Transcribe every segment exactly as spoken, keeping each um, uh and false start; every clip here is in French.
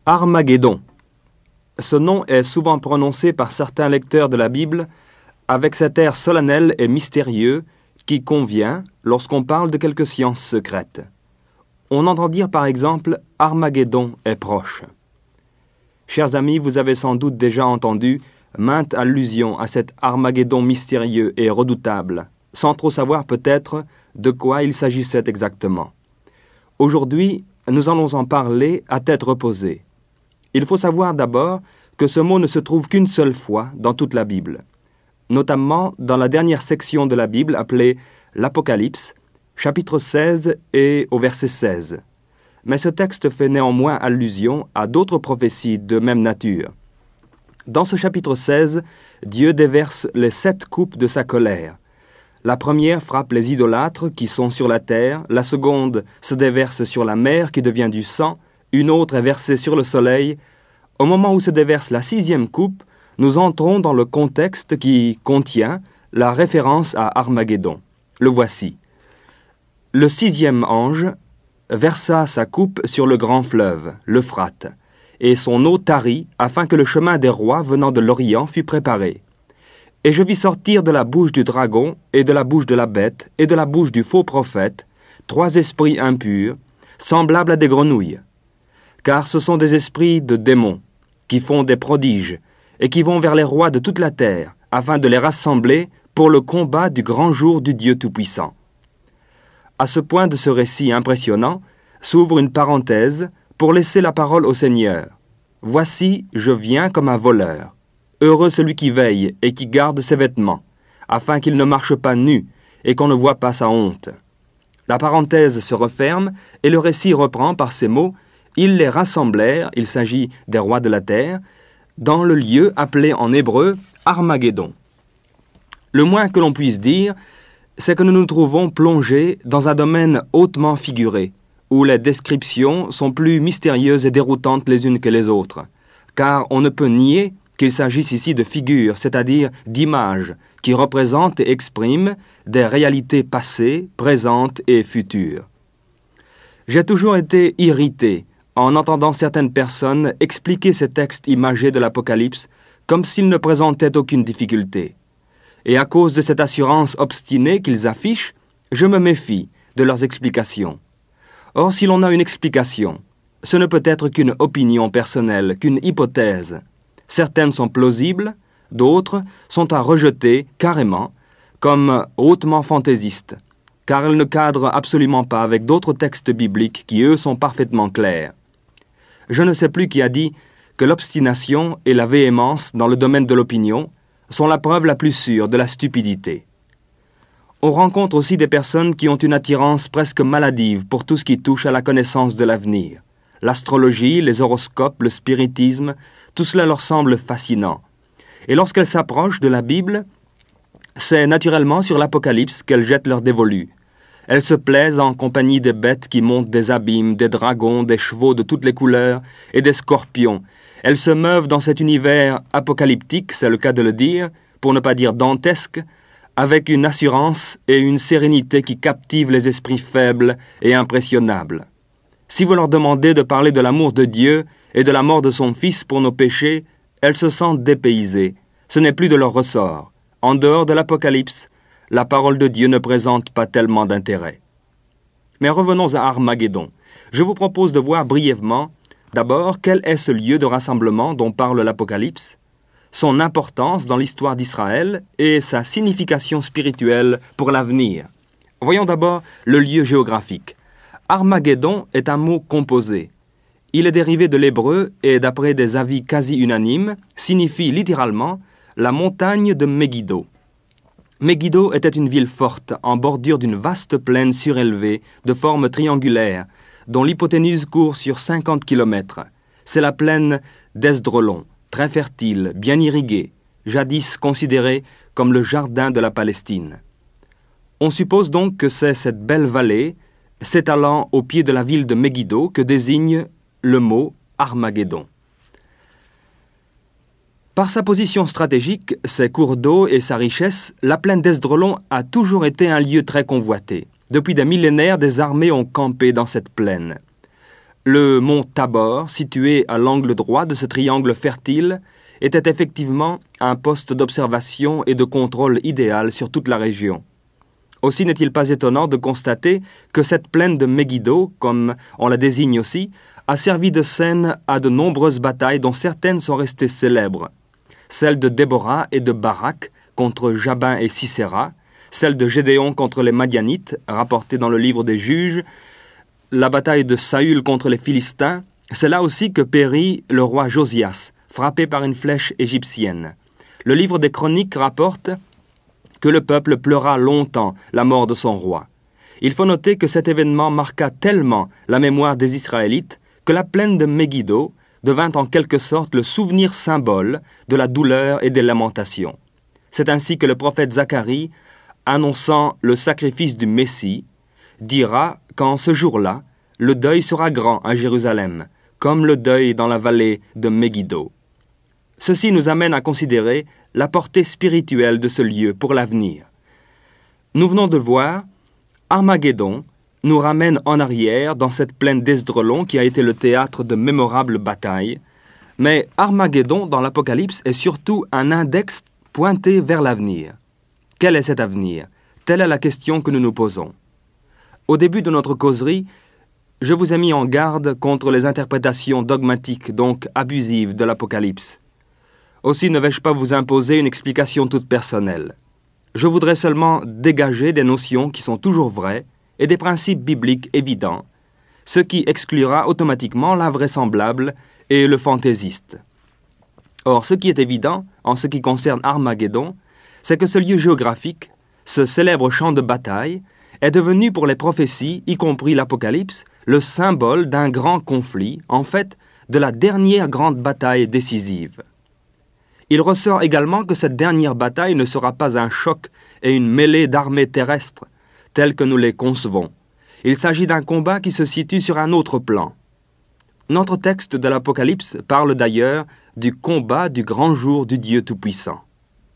Armageddon. Ce nom est souvent prononcé par certains lecteurs de la Bible avec cet air solennel et mystérieux qui convient lorsqu'on parle de quelque science secrète. On entend dire par exemple « Armageddon est proche ». Chers amis, vous avez sans doute déjà entendu maintes allusions à cet Armageddon mystérieux et redoutable, sans trop savoir peut-être de quoi il s'agissait exactement. Aujourd'hui, nous allons en parler à tête reposée. Il faut savoir d'abord que ce mot ne se trouve qu'une seule fois dans toute la Bible, notamment dans la dernière section de la Bible appelée l'Apocalypse, chapitre seize et au verset seize. Mais ce texte fait néanmoins allusion à d'autres prophéties de même nature. Dans ce chapitre seize, Dieu déverse les sept coupes de sa colère. La première frappe les idolâtres qui sont sur la terre, la seconde se déverse sur la mer qui devient du sang, une autre est versée sur le soleil. Au moment où se déverse la sixième coupe, nous entrons dans le contexte qui contient la référence à Armageddon. Le voici. Le sixième ange versa sa coupe sur le grand fleuve, l'Euphrate, et son eau tarit afin que le chemin des rois venant de l'Orient fût préparé. Et je vis sortir de la bouche du dragon, et de la bouche de la bête, et de la bouche du faux prophète, trois esprits impurs, semblables à des grenouilles. Car ce sont des esprits de démons, qui font des prodiges, et qui vont vers les rois de toute la terre, afin de les rassembler pour le combat du grand jour du Dieu Tout-Puissant. À ce point de ce récit impressionnant, s'ouvre une parenthèse pour laisser la parole au Seigneur. « Voici, je viens comme un voleur. Heureux celui qui veille et qui garde ses vêtements, afin qu'il ne marche pas nu et qu'on ne voit pas sa honte. » La parenthèse se referme et le récit reprend par ces mots « Ils les rassemblèrent, il s'agit des rois de la terre, dans le lieu appelé en hébreu Armageddon. » Le moins que l'on puisse dire, c'est que nous nous trouvons plongés dans un domaine hautement figuré, où les descriptions sont plus mystérieuses et déroutantes les unes que les autres, car on ne peut nier qu'il s'agisse ici de figures, c'est-à-dire d'images, qui représentent et expriment des réalités passées, présentes et futures. J'ai toujours été irrité en entendant certaines personnes expliquer ces textes imagés de l'Apocalypse comme s'ils ne présentaient aucune difficulté. Et à cause de cette assurance obstinée qu'ils affichent, je me méfie de leurs explications. Or, si l'on a une explication, ce ne peut être qu'une opinion personnelle, qu'une hypothèse. Certaines sont plausibles, d'autres sont à rejeter carrément, comme hautement fantaisistes, car elles ne cadrent absolument pas avec d'autres textes bibliques qui, eux, sont parfaitement clairs. Je ne sais plus qui a dit que l'obstination et la véhémence dans le domaine de l'opinion sont la preuve la plus sûre de la stupidité. On rencontre aussi des personnes qui ont une attirance presque maladive pour tout ce qui touche à la connaissance de l'avenir. L'astrologie, les horoscopes, le spiritisme, tout cela leur semble fascinant. Et lorsqu'elles s'approchent de la Bible, c'est naturellement sur l'Apocalypse qu'elles jettent leur dévolu. Elles se plaisent en compagnie des bêtes qui montent des abîmes, des dragons, des chevaux de toutes les couleurs et des scorpions. Elles se meuvent dans cet univers apocalyptique, c'est le cas de le dire, pour ne pas dire dantesque, avec une assurance et une sérénité qui captivent les esprits faibles et impressionnables. Si vous leur demandez de parler de l'amour de Dieu et de la mort de son Fils pour nos péchés, elles se sentent dépaysées. Ce n'est plus de leur ressort. En dehors de l'Apocalypse, la parole de Dieu ne présente pas tellement d'intérêt. Mais revenons à Armageddon. Je vous propose de voir brièvement, d'abord, quel est ce lieu de rassemblement dont parle l'Apocalypse, son importance dans l'histoire d'Israël et sa signification spirituelle pour l'avenir. Voyons d'abord le lieu géographique. Armageddon est un mot composé. Il est dérivé de l'hébreu et, d'après des avis quasi unanimes, signifie littéralement la montagne de Megiddo. Megiddo était une ville forte en bordure d'une vaste plaine surélevée de forme triangulaire, dont l'hypoténuse court sur cinquante kilomètres. C'est la plaine d'Esdraelon, très fertile, bien irriguée, jadis considérée comme le jardin de la Palestine. On suppose donc que c'est cette belle vallée, s'étalant au pied de la ville de Megiddo, que désigne le mot Armageddon. Par sa position stratégique, ses cours d'eau et sa richesse, la plaine d'Esdraelon a toujours été un lieu très convoité. Depuis des millénaires, des armées ont campé dans cette plaine. Le mont Tabor, situé à l'angle droit de ce triangle fertile, était effectivement un poste d'observation et de contrôle idéal sur toute la région. Aussi n'est-il pas étonnant de constater que cette plaine de Megiddo, comme on la désigne aussi, a servi de scène à de nombreuses batailles dont certaines sont restées célèbres. Celle de Déborah et de Barak contre Jabin et Sisera, celle de Gédéon contre les Madianites, rapportée dans le livre des Juges, la bataille de Saül contre les Philistins, c'est là aussi que périt le roi Josias, frappé par une flèche égyptienne. Le livre des Chroniques rapporte que le peuple pleura longtemps la mort de son roi. Il faut noter que cet événement marqua tellement la mémoire des Israélites que la plaine de Megiddo devint en quelque sorte le souvenir symbole de la douleur et des lamentations. C'est ainsi que le prophète Zacharie, annonçant le sacrifice du Messie, dira qu'en ce jour-là, le deuil sera grand à Jérusalem, comme le deuil dans la vallée de Megiddo. Ceci nous amène à considérer la portée spirituelle de ce lieu pour l'avenir. Nous venons de voir, Armageddon nous ramène en arrière dans cette plaine d'Esdraelon qui a été le théâtre de mémorables batailles, mais Armageddon dans l'Apocalypse est surtout un index pointé vers l'avenir. Quel est cet avenir? Telle est la question que nous nous posons. Au début de notre causerie, je vous ai mis en garde contre les interprétations dogmatiques, donc abusives, de l'Apocalypse. Aussi ne vais-je pas vous imposer une explication toute personnelle. Je voudrais seulement dégager des notions qui sont toujours vraies et des principes bibliques évidents, ce qui exclura automatiquement l'invraisemblable et le fantaisiste. Or, ce qui est évident, en ce qui concerne Armageddon, c'est que ce lieu géographique, ce célèbre champ de bataille, est devenu pour les prophéties, y compris l'Apocalypse, le symbole d'un grand conflit, en fait, de la dernière grande bataille décisive. Il ressort également que cette dernière bataille ne sera pas un choc et une mêlée d'armées terrestres, telles que nous les concevons. Il s'agit d'un combat qui se situe sur un autre plan. Notre texte de l'Apocalypse parle d'ailleurs du combat du grand jour du Dieu Tout-Puissant.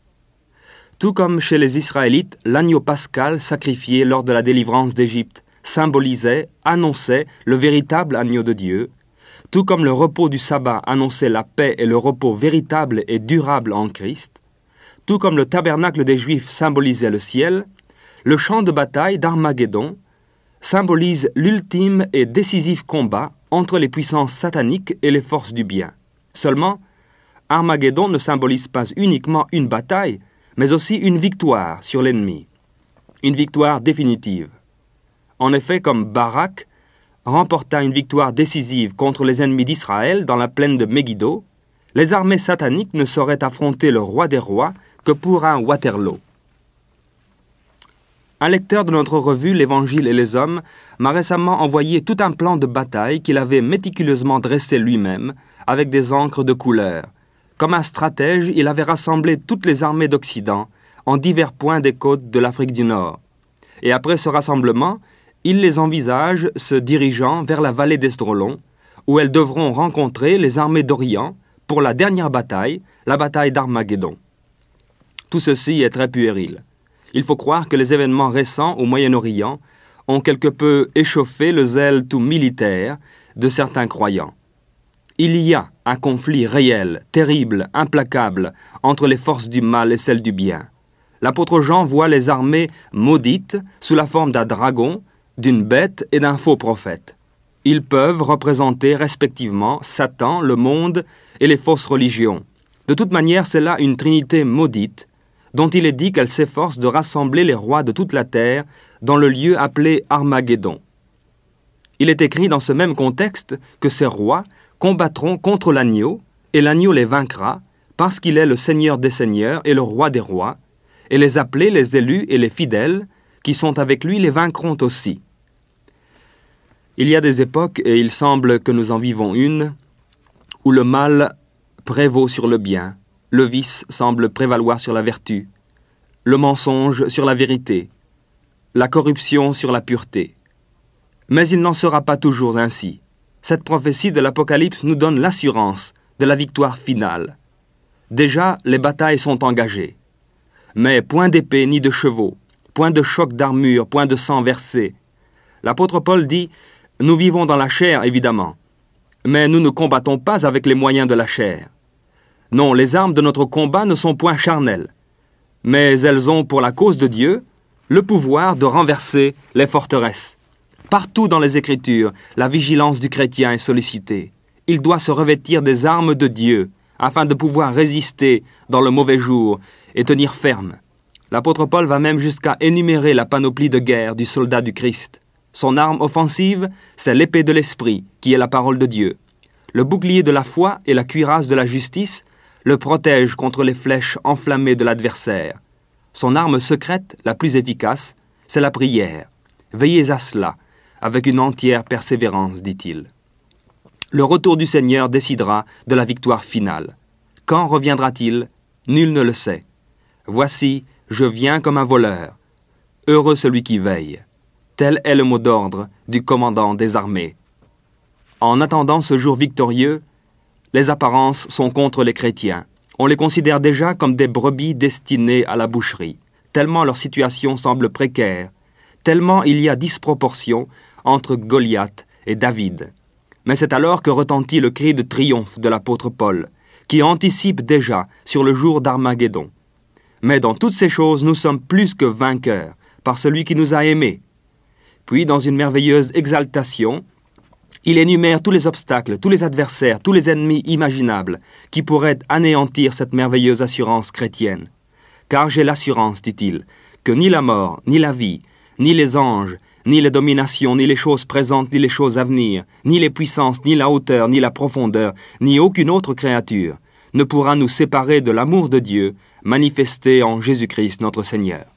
Tout comme chez les Israélites, l'agneau pascal sacrifié lors de la délivrance d'Égypte symbolisait, annonçait le véritable agneau de Dieu, tout comme le repos du sabbat annonçait la paix et le repos véritable et durable en Christ, tout comme le tabernacle des Juifs symbolisait le ciel, le champ de bataille d'Armageddon symbolise l'ultime et décisif combat entre les puissances sataniques et les forces du bien. Seulement, Armageddon ne symbolise pas uniquement une bataille, mais aussi une victoire sur l'ennemi, une victoire définitive. En effet, comme Barak remporta une victoire décisive contre les ennemis d'Israël dans la plaine de Megiddo, les armées sataniques ne sauraient affronter le roi des rois que pour un Waterloo. Un lecteur de notre revue L'Évangile et les hommes m'a récemment envoyé tout un plan de bataille qu'il avait méticuleusement dressé lui-même avec des encres de couleur. Comme un stratège, il avait rassemblé toutes les armées d'Occident en divers points des côtes de l'Afrique du Nord. Et après ce rassemblement, il les envisage se dirigeant vers la vallée d'Esdraelon, où elles devront rencontrer les armées d'Orient pour la dernière bataille, la bataille d'Armageddon. Tout ceci est très puéril. Il faut croire que les événements récents au Moyen-Orient ont quelque peu échauffé le zèle tout militaire de certains croyants. Il y a un conflit réel, terrible, implacable, entre les forces du mal et celles du bien. L'apôtre Jean voit les armées maudites sous la forme d'un dragon, d'une bête et d'un faux prophète. Ils peuvent représenter respectivement Satan, le monde et les fausses religions. De toute manière, c'est là une trinité maudite, dont il est dit qu'elle s'efforce de rassembler les rois de toute la terre dans le lieu appelé Armageddon. Il est écrit dans ce même contexte que ces rois combattront contre l'agneau, et l'agneau les vaincra, parce qu'il est le Seigneur des seigneurs et le roi des rois, et les appelés, les élus et les fidèles, qui sont avec lui, les vaincront aussi. Il y a des époques, et il semble que nous en vivons une, où le mal prévaut sur le bien, le vice semble prévaloir sur la vertu, le mensonge sur la vérité, la corruption sur la pureté. Mais il n'en sera pas toujours ainsi. Cette prophétie de l'Apocalypse nous donne l'assurance de la victoire finale. Déjà, les batailles sont engagées. Mais point d'épée ni de chevaux, point de choc d'armure, point de sang versé. L'apôtre Paul dit « Nous vivons dans la chair, évidemment, mais nous ne combattons pas avec les moyens de la chair. Non, les armes de notre combat ne sont point charnelles, mais elles ont, pour la cause de Dieu, le pouvoir de renverser les forteresses. Partout dans les Écritures, la vigilance du chrétien est sollicitée. Il doit se revêtir des armes de Dieu, afin de pouvoir résister dans le mauvais jour et tenir ferme. L'apôtre Paul va même jusqu'à énumérer la panoplie de guerre du soldat du Christ. Son arme offensive, c'est l'épée de l'esprit, qui est la parole de Dieu. Le bouclier de la foi et la cuirasse de la justice le protègent contre les flèches enflammées de l'adversaire. Son arme secrète, la plus efficace, c'est la prière. Veillez à cela, avec une entière persévérance, dit-il. Le retour du Seigneur décidera de la victoire finale. Quand reviendra-t-il? Nul ne le sait. Voici, je viens comme un voleur. Heureux celui qui veille. Tel est le mot d'ordre du commandant des armées. En attendant ce jour victorieux, les apparences sont contre les chrétiens. On les considère déjà comme des brebis destinées à la boucherie, tellement leur situation semble précaire, tellement il y a disproportion entre Goliath et David. Mais c'est alors que retentit le cri de triomphe de l'apôtre Paul, qui anticipe déjà sur le jour d'Armageddon. Mais dans toutes ces choses, nous sommes plus que vainqueurs, par celui qui nous a aimés. Puis, dans une merveilleuse exaltation, il énumère tous les obstacles, tous les adversaires, tous les ennemis imaginables qui pourraient anéantir cette merveilleuse assurance chrétienne. Car j'ai l'assurance, dit-il, que ni la mort, ni la vie, ni les anges, ni les dominations, ni les choses présentes, ni les choses à venir, ni les puissances, ni la hauteur, ni la profondeur, ni aucune autre créature ne pourra nous séparer de l'amour de Dieu manifesté en Jésus-Christ notre Seigneur.